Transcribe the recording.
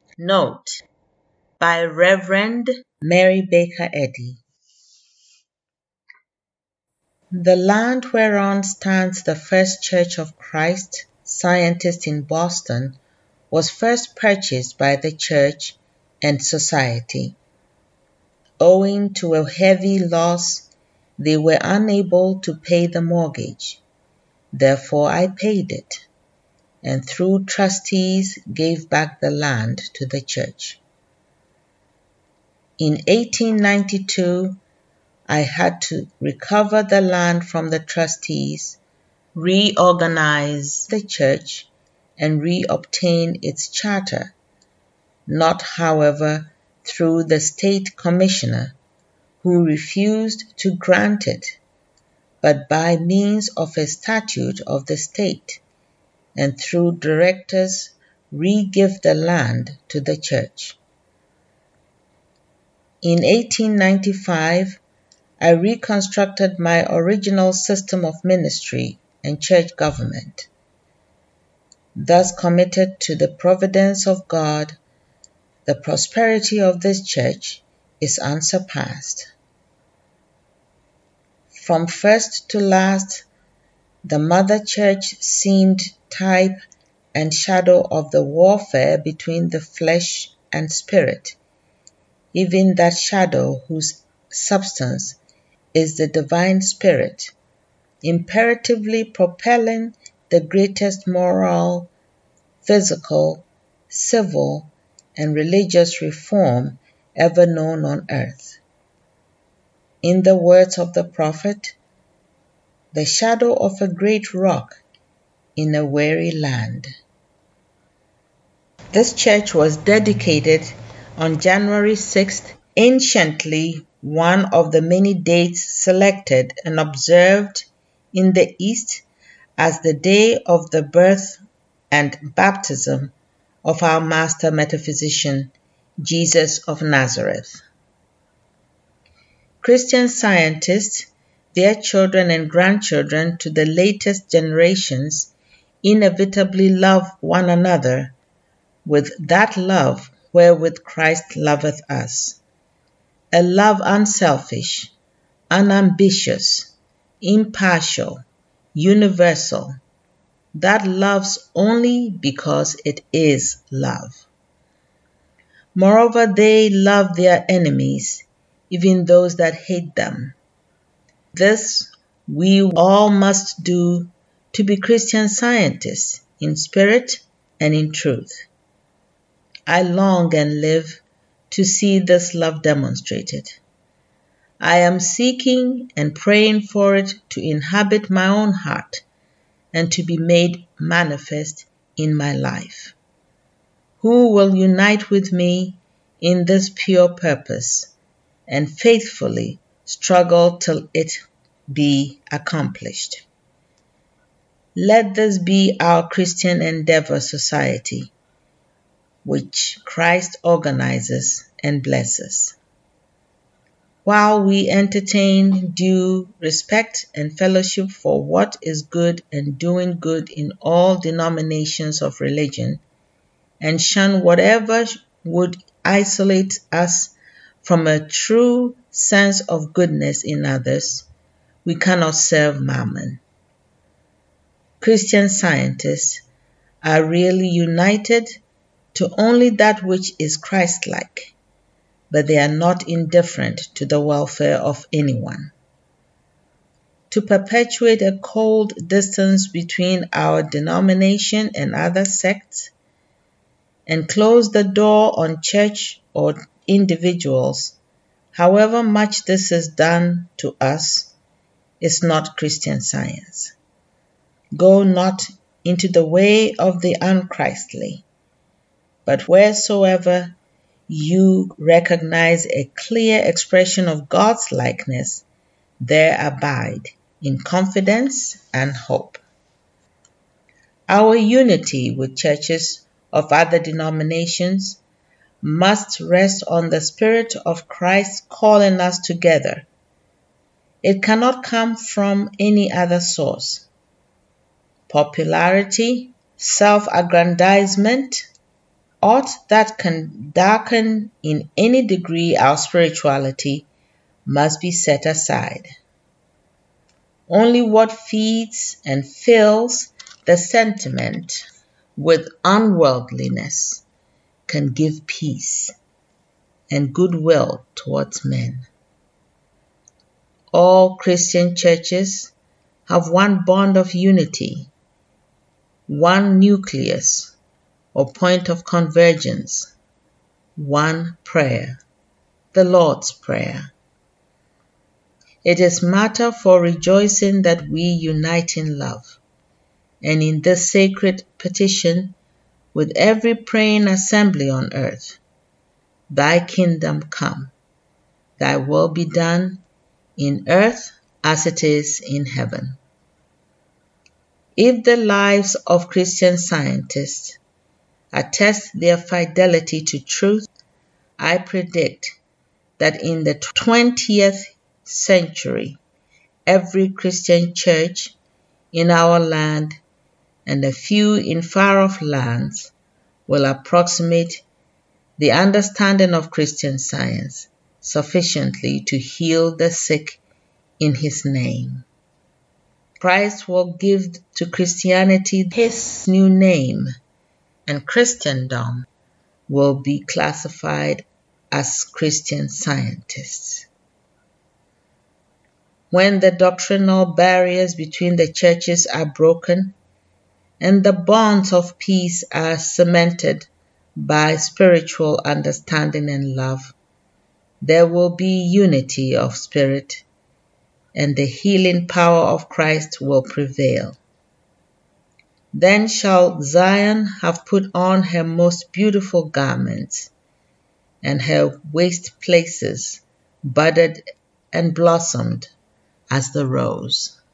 Note by Reverend Mary Baker Eddy. The land whereon stands the First Church of Christ Scientist in Boston was first purchased by the Church and Society. Owing to a heavy loss, they were unable to pay the mortgage. Therefore I paid it, and through trustees gave back the land to the church. In 1892, I had to recover the land from the trustees, reorganize the church, and reobtain its charter, not, however, through the state commissioner, who refused to grant it, but by means of a statute of the state, and through directors re-give the land to the church. In 1895, I reconstructed my original system of ministry and church government. Thus committed to the providence of God, the prosperity of this church is unsurpassed. From first to last, the mother church seemed type and shadow of the warfare between the flesh and spirit, even that shadow whose substance is the divine spirit, imperatively propelling the greatest moral, physical, civil, and religious reform ever known on earth. In the words of the prophet, the shadow of a great rock in a weary land. This church was dedicated on January 6th, anciently one of the many dates selected and observed in the East as the day of the birth and baptism of our master metaphysician, Jesus of Nazareth. Christian Scientists, their children and grandchildren to the latest generations, inevitably love one another with that love wherewith Christ loveth us. A love unselfish, unambitious, impartial, universal, that loves only because it is love. Moreover, they love their enemies, even those that hate them. This we all must do to be Christian Scientists in spirit and in truth. I long and live to see this love demonstrated. I am seeking and praying for it to inhabit my own heart and to be made manifest in my life. Who will unite with me in this pure purpose and faithfully struggle till it be accomplished? Let this be our Christian Endeavor Society, which Christ organizes and blesses. While we entertain due respect and fellowship for what is good and doing good in all denominations of religion, and shun whatever would isolate us from a true sense of goodness in others, we cannot serve Mammon. Christian Scientists are really united to only that which is Christ-like, but they are not indifferent to the welfare of anyone. To perpetuate a cold distance between our denomination and other sects, and close the door on church or individuals, however much this is done to us, is not Christian Science. Go not into the way of the unchristly, but wheresoever you recognize a clear expression of God's likeness, there abide in confidence and hope. Our unity with churches of other denominations must rest on the Spirit of Christ calling us together. It cannot come from any other source. Popularity, self-aggrandizement, Aught that can darken in any degree our spirituality must be set aside. Only what feeds and fills the sentiment with unworldliness can give peace and goodwill towards men. All Christian churches have one bond of unity, one nucleus or point of convergence, one prayer, the Lord's Prayer. It is matter for rejoicing that we unite in love, and in this sacred petition with every praying assembly on earth, Thy kingdom come, Thy will be done in earth as it is in heaven. If the lives of Christian Scientists attest their fidelity to truth, I predict that in the 20th century, every Christian church in our land and a few in far-off lands will approximate the understanding of Christian Science sufficiently to heal the sick in His name. Christ will give to Christianity His new name, and Christendom will be classified as Christian Scientists. When the doctrinal barriers between the churches are broken and the bonds of peace are cemented by spiritual understanding and love, there will be unity of spirit, and the healing power of Christ will prevail. Then shall Zion have put on her most beautiful garments, and her waste places budded and blossomed as the rose.